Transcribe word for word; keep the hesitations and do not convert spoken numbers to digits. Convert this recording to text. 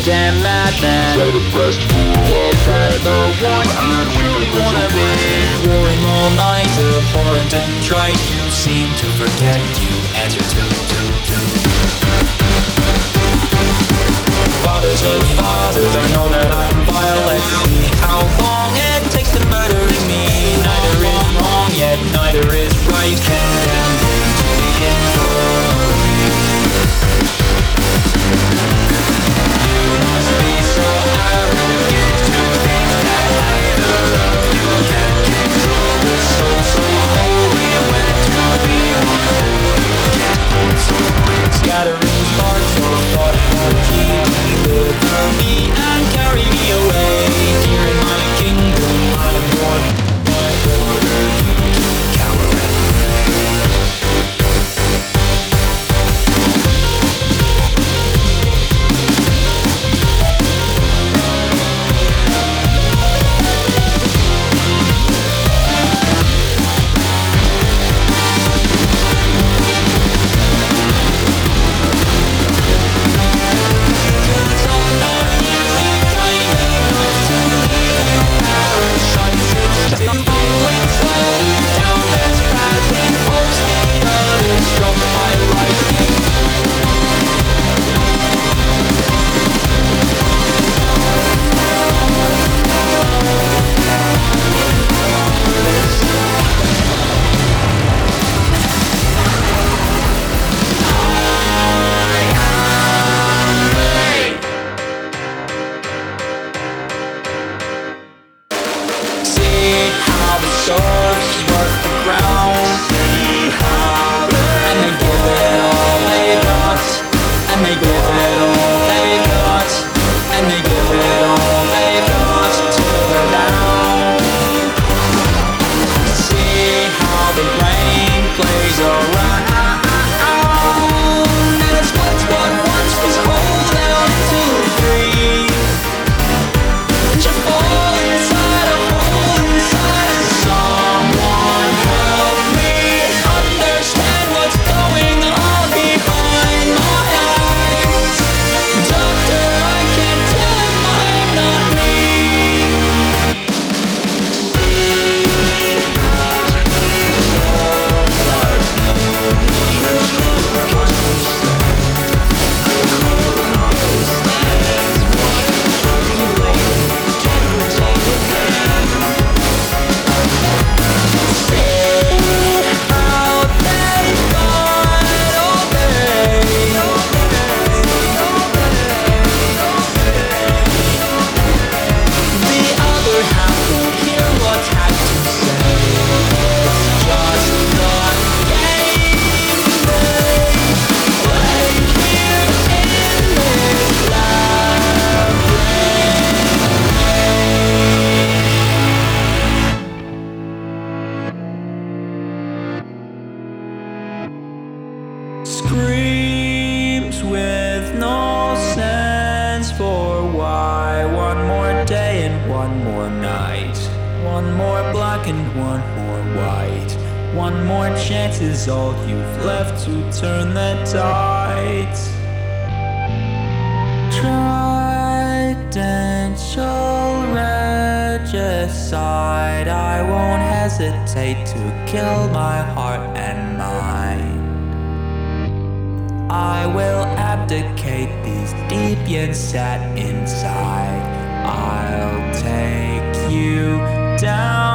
damn madman. So depressed, full of Is that pain. the one you truly wanna be? Roaring all night apart and trite. You seem to forget you answer to, to, to fathers of fathers, I know that I'm vile. Let's see how long it takes to murder me. Neither is wrong, yet neither is right. Condemned into the infamy. You must be so arrogant to think that either of you can control the soul so holy. When to be one who you can't hold so great. Scattering sparks of thought for keep deliver me and carry me away. Here in my kingdom I am born. I order you to cower and screams with no sense for why. One more day and one more night. One more black and one more white. One more chance is all you've left to turn the tide. Tridential regicide. I won't hesitate to kill my heart and mind. I will abdicate these deviants sat inside. I'll take you down.